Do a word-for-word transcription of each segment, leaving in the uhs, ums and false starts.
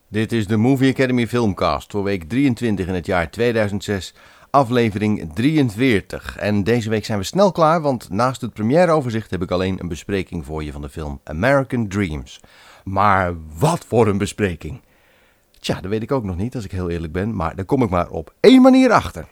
Dit is de Movie Academy Filmcast voor week drieëntwintig in het jaar tweeduizend zes, aflevering drieënveertig. En deze week zijn we snel klaar, want naast het premièreoverzicht heb ik alleen een bespreking voor je van de film American Dreams. Maar wat voor een bespreking! Tja, dat weet ik ook nog niet als ik heel eerlijk ben, maar daar kom ik maar op één manier achter.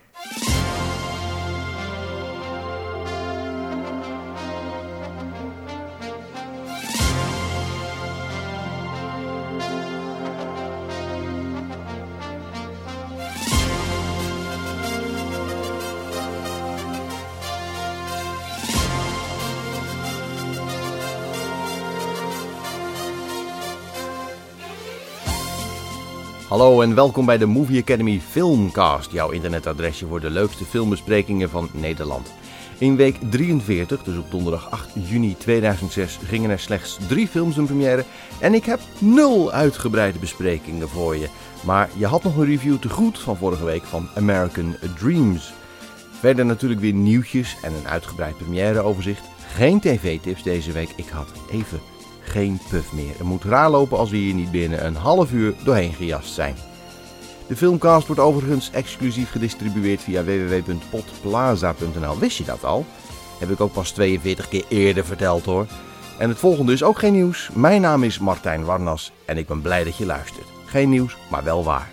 Hallo en welkom bij de Movie Academy Filmcast, jouw internetadresje voor de leukste filmbesprekingen van Nederland. In week drieënveertig, dus op donderdag acht juni tweeduizend zes, gingen er slechts drie films in première en ik heb nul uitgebreide besprekingen voor je. Maar je had nog een review te goed van vorige week van American Dreams. Verder natuurlijk weer nieuwtjes en een uitgebreid premièreoverzicht. Geen tv-tips deze week, ik had even geen puff meer. Het moet raar lopen als we hier niet binnen een half uur doorheen gejast zijn. De filmcast wordt overigens exclusief gedistribueerd via w w w punt podplaza punt n l. Wist je dat al? Heb ik ook pas tweeënveertig keer eerder verteld hoor. En het volgende is ook geen nieuws. Mijn naam is Martijn Warnas en ik ben blij dat je luistert. Geen nieuws, maar wel waar.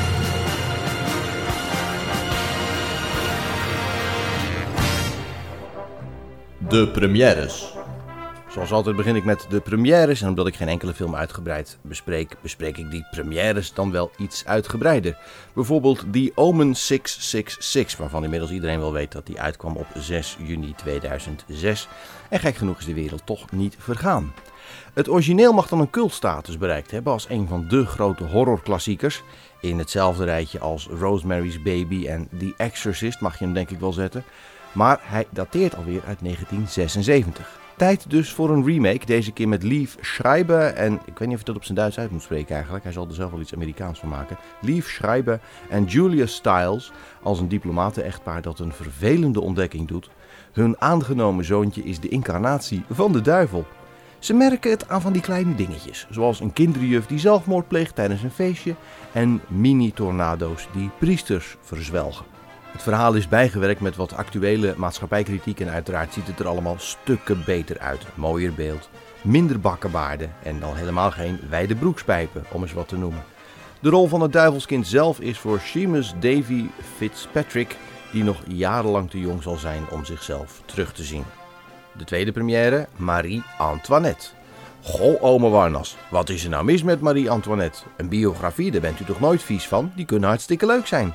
De premières. Zoals altijd begin ik met de premières en omdat ik geen enkele film uitgebreid bespreek, bespreek ik die premières dan wel iets uitgebreider. Bijvoorbeeld The Omen zes zes zes, waarvan inmiddels iedereen wel weet dat die uitkwam op zes juni tweeduizend zes. En gek genoeg is de wereld toch niet vergaan. Het origineel mag dan een cultstatus bereikt hebben als een van de grote horrorklassiekers. In hetzelfde rijtje als Rosemary's Baby en The Exorcist mag je hem denk ik wel zetten. Maar hij dateert alweer uit negentien zesenzeventig. Tijd dus voor een remake, deze keer met Liev Schreiber en ik weet niet of ik dat op zijn Duits uit moet spreken eigenlijk, hij zal er zelf wel iets Amerikaans van maken. Liev Schreiber en Julia Stiles als een diplomaten-echtpaar dat een vervelende ontdekking doet. Hun aangenomen zoontje is de incarnatie van de duivel. Ze merken het aan van die kleine dingetjes, zoals een kinderjuf die zelfmoord pleegt tijdens een feestje en mini-tornado's die priesters verzwelgen. Het verhaal is bijgewerkt met wat actuele maatschappijkritiek en uiteraard ziet het er allemaal stukken beter uit. Mooier beeld, minder bakkenbaarden en dan helemaal geen wijde broekspijpen, om eens wat te noemen. De rol van het duivelskind zelf is voor Seamus Davy Fitzpatrick, die nog jarenlang te jong zal zijn om zichzelf terug te zien. De tweede première, Marie Antoinette. Goh, ome Warnas, wat is er nou mis met Marie Antoinette? Een biografie, daar bent u toch nooit vies van? Die kunnen hartstikke leuk zijn.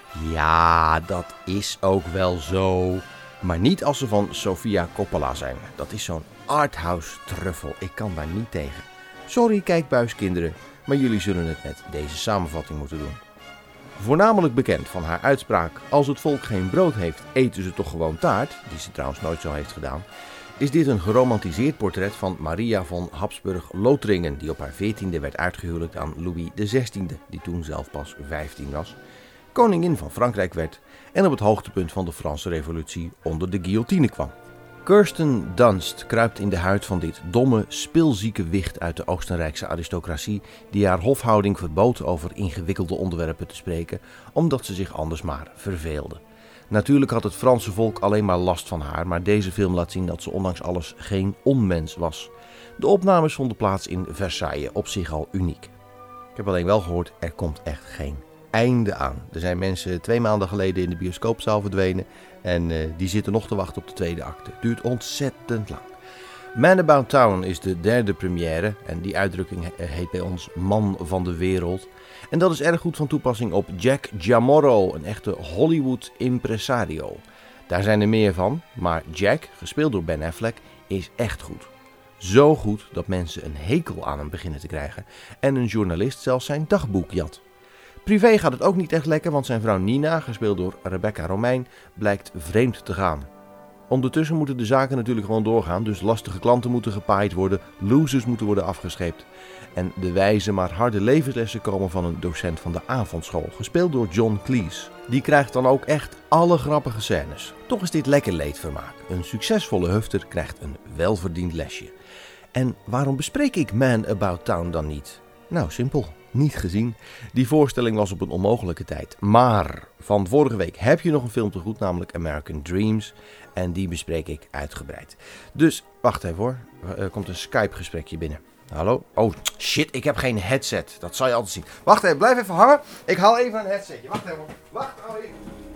Ja, dat is ook wel zo. Maar niet als ze van Sofia Coppola zijn. Dat is zo'n arthouse truffel. Ik kan daar niet tegen. Sorry kijkbuiskinderen, maar jullie zullen het met deze samenvatting moeten doen. Voornamelijk bekend van haar uitspraak: als het volk geen brood heeft, eten ze toch gewoon taart, die ze trouwens nooit zo heeft gedaan, is dit een geromantiseerd portret van Maria van Habsburg-Lothringen, die op haar veertiende werd uitgehuwelijkt aan Louis de zestiende, die toen zelf pas vijftien was. Koningin van Frankrijk werd en op het hoogtepunt van de Franse revolutie onder de guillotine kwam. Kirsten Dunst kruipt in de huid van dit domme, spilzieke wicht uit de Oostenrijkse aristocratie die haar hofhouding verbood over ingewikkelde onderwerpen te spreken, omdat ze zich anders maar verveelde. Natuurlijk had het Franse volk alleen maar last van haar, maar deze film laat zien dat ze ondanks alles geen onmens was. De opnames vonden plaats in Versailles, op zich al uniek. Ik heb alleen wel gehoord, er komt echt geen einde aan. Er zijn mensen twee maanden geleden in de bioscoopzaal verdwenen en uh, die zitten nog te wachten op de tweede acte. Het duurt ontzettend lang. Man About Town is de derde première en die uitdrukking heet bij ons Man van de Wereld. En dat is erg goed van toepassing op Jack Giamorro, een echte Hollywood impresario. Daar zijn er meer van, maar Jack, gespeeld door Ben Affleck, is echt goed. Zo goed dat mensen een hekel aan hem beginnen te krijgen en een journalist zelfs zijn dagboek jat. Privé gaat het ook niet echt lekker, want zijn vrouw Nina, gespeeld door Rebecca Romijn, blijkt vreemd te gaan. Ondertussen moeten de zaken natuurlijk gewoon doorgaan, dus lastige klanten moeten gepaaid worden, losers moeten worden afgescheept. En de wijze maar harde levenslessen komen van een docent van de avondschool, gespeeld door John Cleese. Die krijgt dan ook echt alle grappige scènes. Toch is dit lekker leedvermaak. Een succesvolle hufter krijgt een welverdiend lesje. En waarom bespreek ik Man About Town dan niet? Nou, simpel. niet gezien. Die voorstelling was op een onmogelijke tijd. Maar van vorige week heb je nog een film te goed, namelijk American Dreams. En die bespreek ik uitgebreid. Dus, wacht even hoor. Er komt een Skype-gesprekje binnen. Hallo? Oh, shit, ik heb geen headset. Dat zal je altijd zien. Wacht even, blijf even hangen. Ik haal even een headsetje. Wacht even. Wacht, oh even.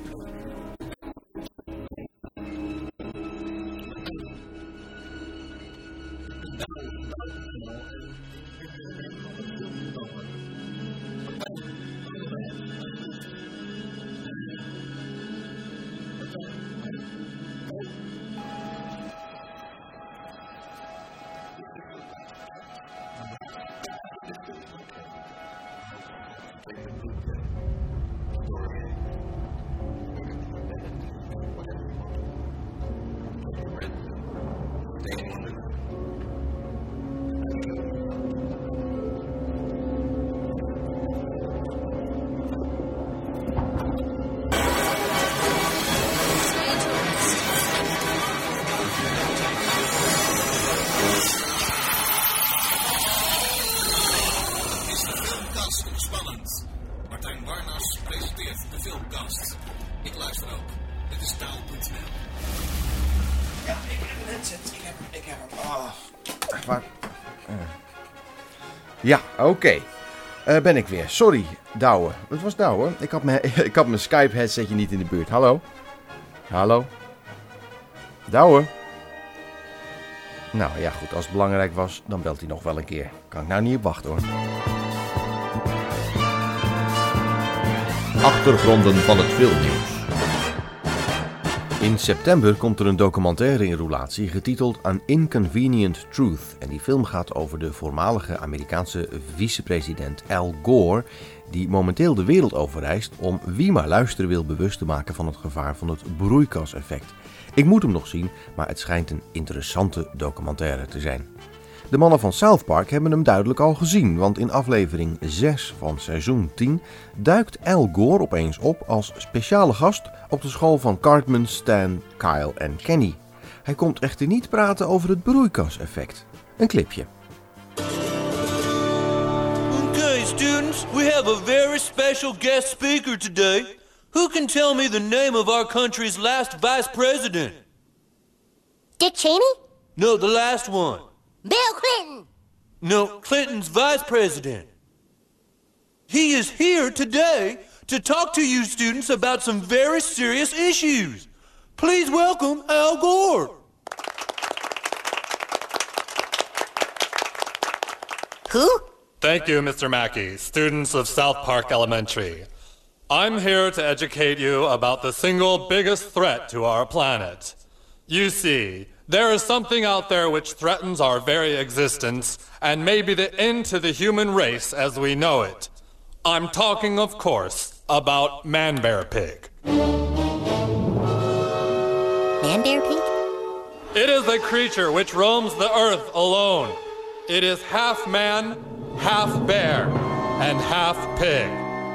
Ja, oké. Okay. Uh, ben ik weer. Sorry, Douwe. Het was Douwe. Ik had mijn, ik had mijn Skype headsetje niet in de buurt. Hallo? Hallo? Douwe? Nou ja, goed. Als het belangrijk was, dan belt hij nog wel een keer. Kan ik nou niet op wachten hoor. Achtergronden van het filmnieuws. In september komt er een documentaire in roulatie getiteld An Inconvenient Truth. En die film gaat over de voormalige Amerikaanse vicepresident Al Gore, die momenteel de wereld overreist om wie maar luisteren wil bewust te maken van het gevaar van het broeikaseffect. Ik moet hem nog zien, maar het schijnt een interessante documentaire te zijn. De mannen van South Park hebben hem duidelijk al gezien, want in aflevering zes van seizoen tien duikt Al Gore opeens op als speciale gast op de school van Cartman, Stan, Kyle en Kenny. Hij komt echter niet praten over het broeikaseffect. Een clipje. Okay, students, we have a very special guest speaker today. Who can tell me the name of our country's last vice president? Dick Cheney? No, the last one. Bill Clinton! No, Clinton's vice president. He is here today to talk to you students about some very serious issues. Please welcome Al Gore. Who? Thank you, Mister Mackey, students of South Park Elementary. I'm here to educate you about the single biggest threat to our planet. You see, there is something out there which threatens our very existence and may be the end to the human race as we know it. I'm talking, of course, about Man-Bear Pig. Man-Bear Pig? It is a creature which roams the earth alone. It is half man, half bear, and half pig.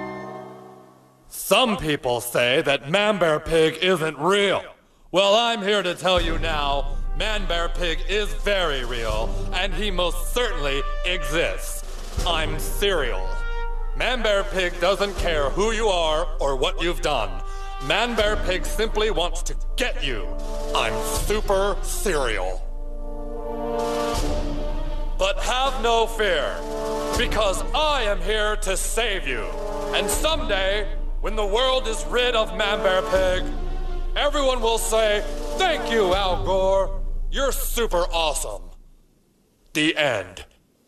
Some people say that Man-Bear Pig isn't real. Well, I'm here to tell you now, Man-Bear Pig is very real, and he most certainly exists. I'm Cereal. Man-Bear Pig doesn't care who you are or what you've done. Man-Bear Pig simply wants to get you. I'm Super Cereal. But have no fear, because I am here to save you. And someday, when the world is rid of Man-Bear Pig, everyone will say, "Thank you, Al Gore. You're super awesome." The end.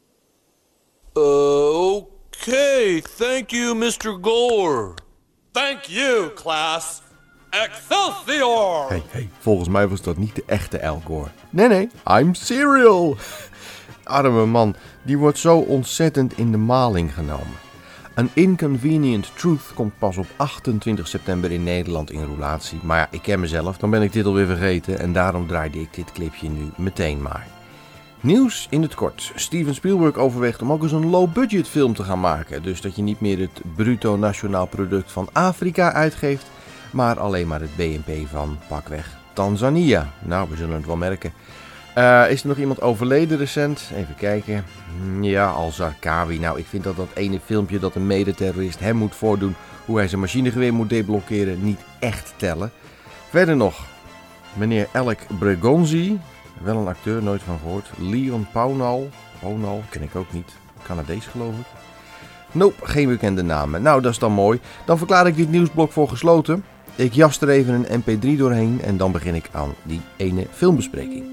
Uh, okay. Thank you, Mister Gore. Thank you, class. Excelsior! Hey, hey, volgens mij was dat niet de echte Al Gore. Nee, nee, I'm Cereal. Arme man, die wordt zo ontzettend in de maling genomen. An Inconvenient Truth komt pas op achtentwintig september in Nederland in roulatie. Maar ja, ik ken mezelf, dan ben ik dit alweer vergeten en daarom draaide ik dit clipje nu meteen maar. Nieuws in het kort. Steven Spielberg overweegt om ook eens een low-budget film te gaan maken. Dus dat je niet meer het bruto nationaal product van Afrika uitgeeft, maar alleen maar het B N P van pakweg Tanzania. Nou, we zullen het wel merken. Uh, is er nog iemand overleden recent? Even kijken. Ja, Al-Zarqawi. Nou, ik vind dat dat ene filmpje dat een medeterrorist hem moet voordoen hoe hij zijn machinegeweer moet deblokkeren niet echt tellen. Verder nog meneer Alec Bregonzi. Wel een acteur, nooit van gehoord. Leon Pownall. Pownall, ken ik ook niet. Canadees geloof ik. Nope, geen bekende namen. Nou, dat is dan mooi. Dan verklaar ik dit nieuwsblok voor gesloten. Ik jas er even een M P drie doorheen en dan begin ik aan die ene filmbespreking.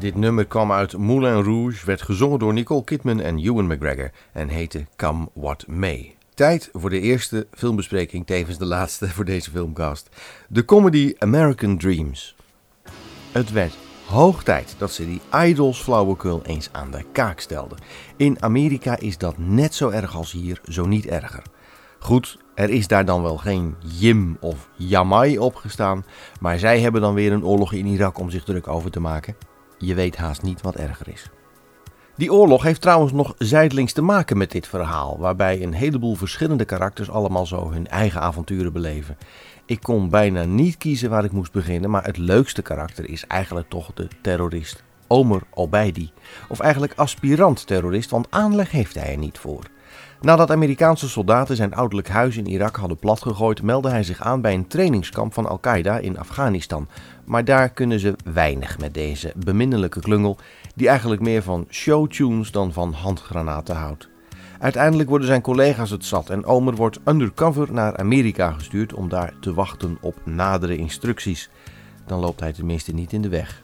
Dit nummer kwam uit Moulin Rouge, werd gezongen door Nicole Kidman en Ewan McGregor en heette Come What May. Tijd voor de eerste filmbespreking, tevens de laatste voor deze filmcast. De comedy American Dreams. Het werd hoog tijd dat ze die Idols flauwekul eens aan de kaak stelden. In Amerika is dat net zo erg als hier, zo niet erger. Goed, er is daar dan wel geen Jim of Jamai opgestaan, maar zij hebben dan weer een oorlog in Irak om zich druk over te maken. Je weet haast niet wat erger is. Die oorlog heeft trouwens nog zijdelings te maken met dit verhaal, waarbij een heleboel verschillende karakters allemaal zo hun eigen avonturen beleven. Ik kon bijna niet kiezen waar ik moest beginnen, maar het leukste karakter is eigenlijk toch de terrorist Omer Obeidi. Of eigenlijk aspirant-terrorist, want aanleg heeft hij er niet voor. Nadat Amerikaanse soldaten zijn ouderlijk huis in Irak hadden platgegooid, meldde hij zich aan bij een trainingskamp van Al-Qaeda in Afghanistan. Maar daar kunnen ze weinig met deze beminnelijke klungel, die eigenlijk meer van showtunes dan van handgranaten houdt. Uiteindelijk worden zijn collega's het zat en Omer wordt undercover naar Amerika gestuurd om daar te wachten op nadere instructies. Dan loopt hij tenminste niet in de weg.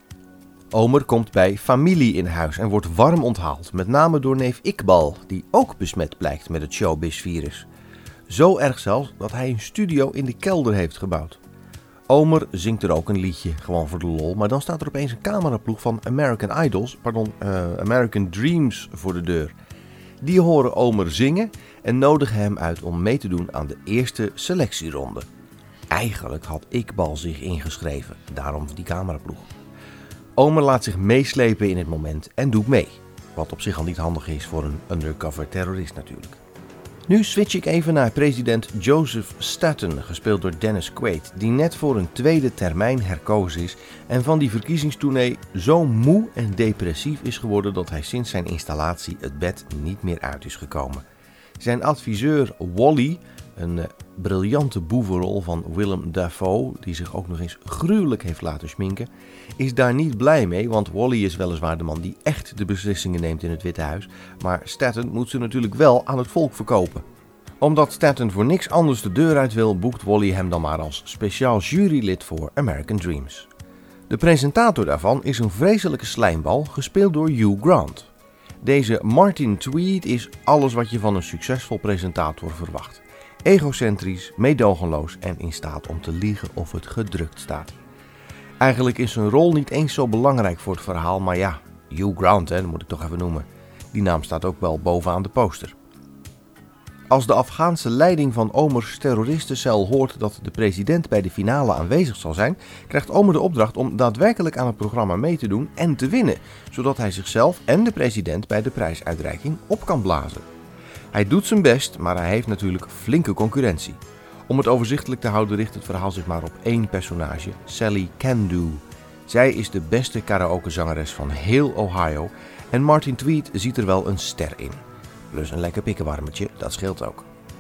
Omer komt bij familie in huis en wordt warm onthaald, met name door neef Iqbal, die ook besmet blijkt met het showbiz-virus. Zo erg zelfs dat hij een studio in de kelder heeft gebouwd. Omer zingt er ook een liedje, gewoon voor de lol, maar dan staat er opeens een cameraploeg van American Idols, pardon, uh, American Dreams voor de deur. Die horen Omer zingen en nodigen hem uit om mee te doen aan de eerste selectieronde. Eigenlijk had Iqbal zich ingeschreven, daarom die cameraploeg. Omer laat zich meeslepen in het moment en doet mee. Wat op zich al niet handig is voor een undercover terrorist natuurlijk. Nu switch ik even naar president Joseph Staten, gespeeld door Dennis Quaid, die net voor een tweede termijn herkozen is en van die verkiezingstournee zo moe en depressief is geworden dat hij sinds zijn installatie het bed niet meer uit is gekomen. Zijn adviseur Wally, een uh, briljante boevenrol van Willem Dafoe, die zich ook nog eens gruwelijk heeft laten schminken, is daar niet blij mee, want Wally is weliswaar de man die echt de beslissingen neemt in het Witte Huis, maar Staten moet ze natuurlijk wel aan het volk verkopen. Omdat Staten voor niks anders de deur uit wil, boekt Wally hem dan maar als speciaal jurylid voor American Dreams. De presentator daarvan is een vreselijke slijmbal, gespeeld door Hugh Grant. Deze Martin Tweed is alles wat je van een succesvol presentator verwacht. Egocentrisch, meedogenloos en in staat om te liegen of het gedrukt staat. Eigenlijk is zijn rol niet eens zo belangrijk voor het verhaal, maar ja, Hugh Grant, hè, dat moet ik toch even noemen. Die naam staat ook wel bovenaan de poster. Als de Afghaanse leiding van Omers terroristencel hoort dat de president bij de finale aanwezig zal zijn, krijgt Omer de opdracht om daadwerkelijk aan het programma mee te doen en te winnen, zodat hij zichzelf en de president bij de prijsuitreiking op kan blazen. Hij doet zijn best, maar hij heeft natuurlijk flinke concurrentie. Om het overzichtelijk te houden richt het verhaal zich maar op één personage, Sally Candu. Zij is de beste karaokezangeres van heel Ohio en Martin Tweed ziet er wel een ster in. Plus een lekker pikkenwarmetje, dat scheelt ook.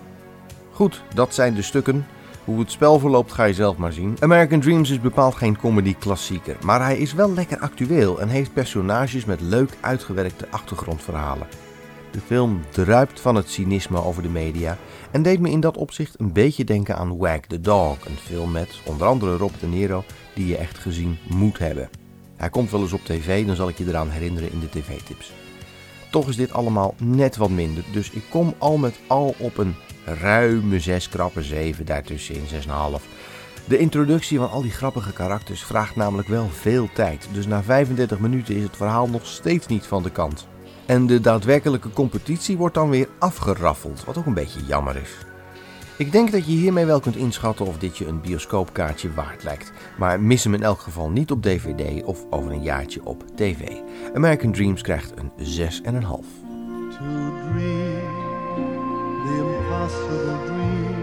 Goed, dat zijn de stukken. Hoe het spel verloopt ga je zelf maar zien. American Dreams is bepaald geen comedy-klassieker, maar hij is wel lekker actueel en heeft personages met leuk uitgewerkte achtergrondverhalen. De film druipt van het cynisme over de media en deed me in dat opzicht een beetje denken aan Wag the Dog, een film met onder andere Rob De Niro die je echt gezien moet hebben. Hij komt wel eens op tv, dan zal ik je eraan herinneren in de tv-tips. Toch is dit allemaal net wat minder, dus ik kom al met al op een ruime zes krappe zeven, daartussenin zes komma vijf. De introductie van al die grappige karakters vraagt namelijk wel veel tijd, dus na vijfendertig minuten is het verhaal nog steeds niet van de kant. En de daadwerkelijke competitie wordt dan weer afgeraffeld, wat ook een beetje jammer is. Ik denk dat je hiermee wel kunt inschatten of dit je een bioscoopkaartje waard lijkt. Maar mis hem in elk geval niet op D V D of over een jaartje op tv. American Dreams krijgt een zes komma vijf. To dream the impossible dream,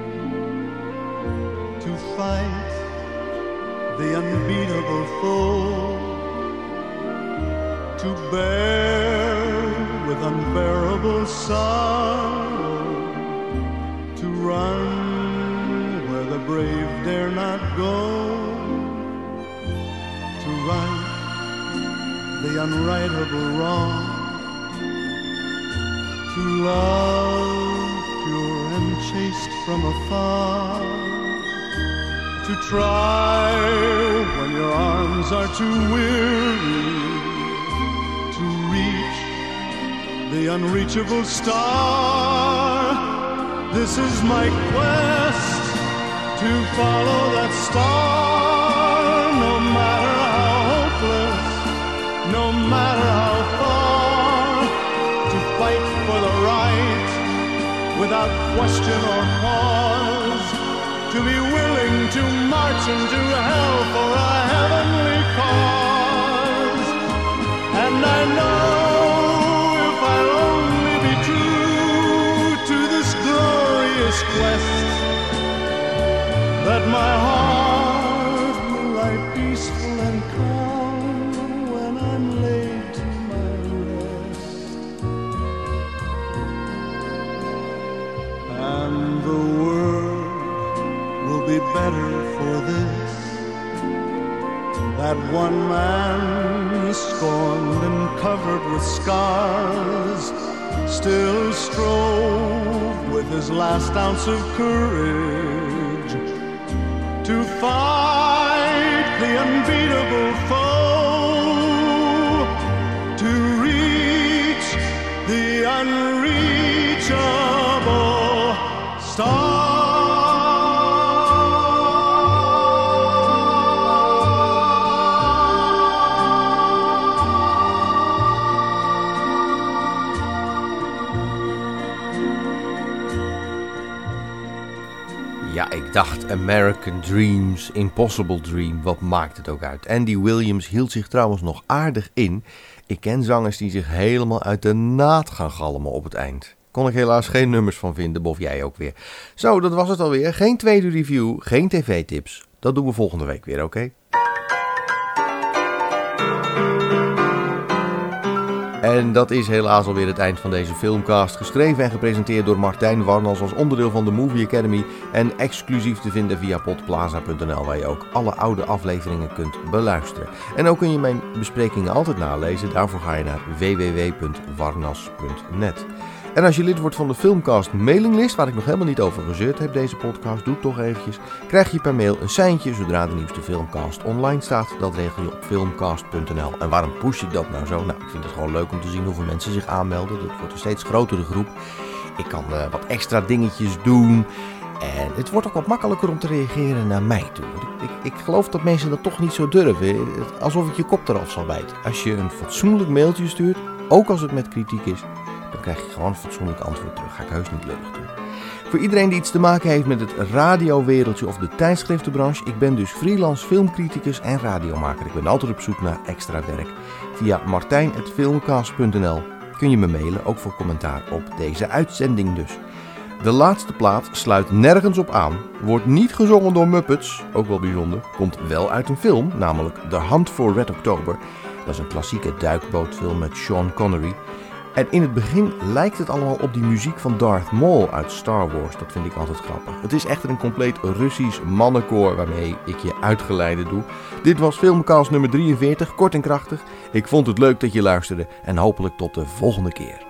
to fight the unbeatable foe, to bear with unbearable sorrow, to run where the brave dare not go, to right the unrightable wrong, to love pure and chaste from afar, to try when your arms are too weary to reach the unreachable star. This is my quest to follow that star, no matter how hopeless, no matter how far, to fight for the right without question or pause, to be willing to march into hell for a heavenly cause. And I know if I'll only be true to this glorious quest, that my heart will lie peaceful and calm when I'm laid to my rest. And the world will be better for this, that one man scorned and covered with scars still strove with his last ounce of courage to fight the unbeatable foe, to reach the unreachable star. Ja, ik dacht American Dreams, Impossible Dream, wat maakt het ook uit. Andy Williams hield zich trouwens nog aardig in. Ik ken zangers die zich helemaal uit de naad gaan galmen op het eind. Kon ik helaas geen nummers van vinden, bof jij ook weer. Zo, dat was het alweer. Geen tweede review, geen tv-tips. Dat doen we volgende week weer, oké? Okay? En dat is helaas alweer het eind van deze filmcast. Geschreven en gepresenteerd door Martijn Warnals als onderdeel van de Movie Academy. En exclusief te vinden via podplaza punt n l, waar je ook alle oude afleveringen kunt beluisteren. En ook kun je mijn besprekingen altijd nalezen. Daarvoor ga je naar w w w punt warnas punt net. En als je lid wordt van de Filmcast mailinglist, waar ik nog helemaal niet over gezeurd heb deze podcast, doe het toch eventjes, krijg je per mail een seintje zodra de nieuwste Filmcast online staat. Dat regel je op filmcast punt n l. En waarom push ik dat nou zo? Nou, ik vind het gewoon leuk om te zien hoeveel mensen zich aanmelden. Dat wordt een steeds grotere groep. Ik kan uh, wat extra dingetjes doen. En het wordt ook wat makkelijker om te reageren naar mij toe. Ik, ik geloof dat mensen dat toch niet zo durven. Alsof het je kop eraf zal bijten. Als je een fatsoenlijk mailtje stuurt, ook als het met kritiek is, dan krijg je gewoon een fatsoenlijk antwoord terug. Ga ik heus niet lullig doen. Voor iedereen die iets te maken heeft met het radiowereldje of de tijdschriftenbranche, ik ben dus freelance filmcriticus en radiomaker. Ik ben altijd op zoek naar extra werk. Via martijn punt filmcast punt n l kun je me mailen, ook voor commentaar op deze uitzending dus. De laatste plaat sluit nergens op aan, wordt niet gezongen door Muppets, ook wel bijzonder, komt wel uit een film, namelijk The Hunt for Red October. Dat is een klassieke duikbootfilm met Sean Connery. En in het begin lijkt het allemaal op die muziek van Darth Maul uit Star Wars. Dat vind ik altijd grappig. Het is echter een compleet Russisch mannenkoor waarmee ik je uitgeleide doe. Dit was Filmcast nummer drieënveertig, kort en krachtig. Ik vond het leuk dat je luisterde en hopelijk tot de volgende keer.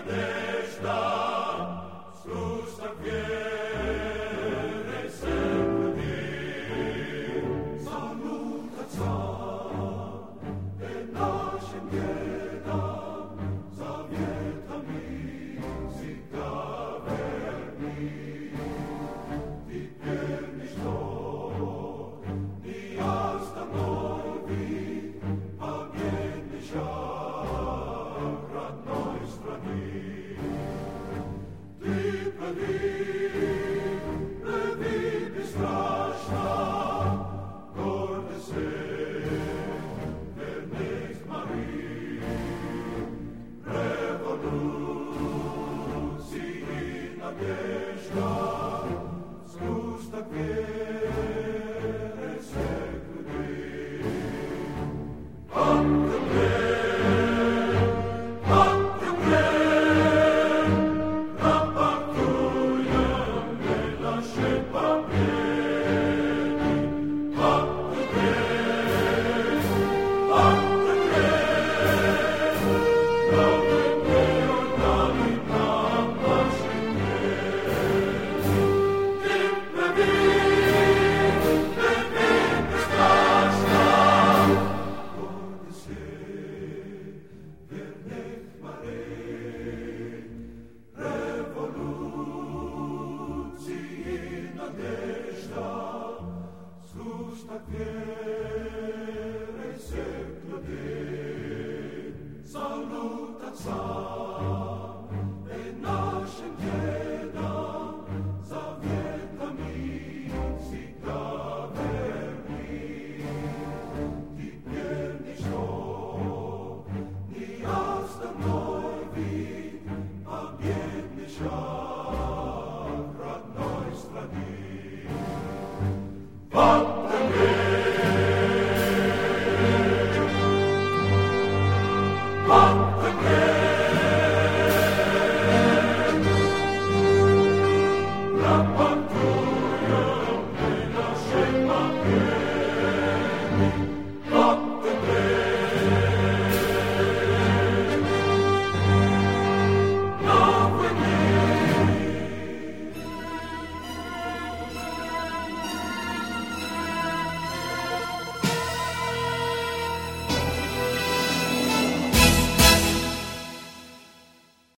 Salutat, salutat.